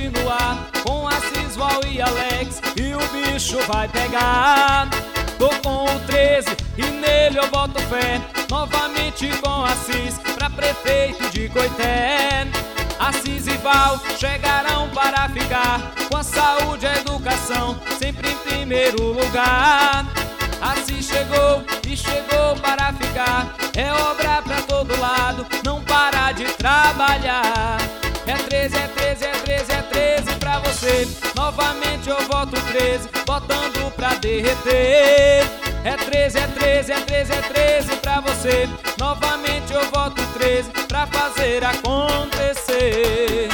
continuar com Assis, Val e Alex e o bicho vai pegar. Tô com o 13 e nele eu boto fé, novamente com Assis pra prefeito de Coité. Assis e Val chegarão para ficar, com a saúde e a educação sempre em primeiro lugar. Assis chegou e chegou para ficar, é obra pra todo lado, não para de trabalhar. É 13, é 13, é 13, é 13 pra você, novamente eu voto 13, botando pra derreter. É 13, é 13, é 13, é 13 pra você, novamente eu voto 13 pra fazer acontecer.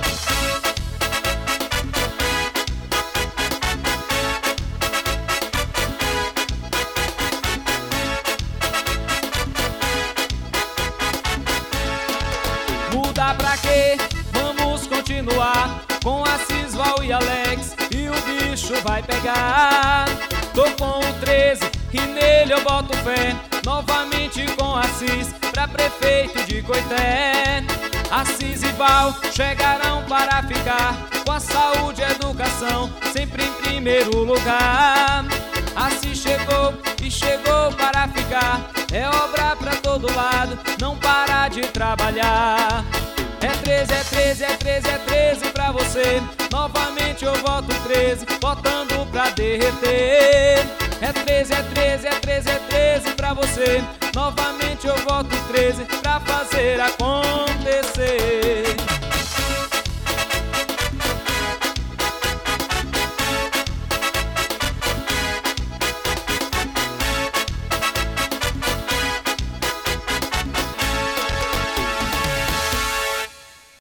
Mudar pra quê? Vamos continuar com Assis, Val e Alex e o bicho vai pegar. Tô com o 13 e nele eu boto fé, novamente com Assis pra prefeito de Coité. Assis e Val chegarão para ficar, com a saúde e a educação sempre em primeiro lugar. Assis chegou e chegou para ficar, é obra pra todo lado, não para de trabalhar. É 13, é 13, é 13, é 13 pra você, novamente eu voto 13, botando pra derreter. É 13, é 13, é 13, é 13 pra você, novamente eu voto 13 pra fazer acontecer.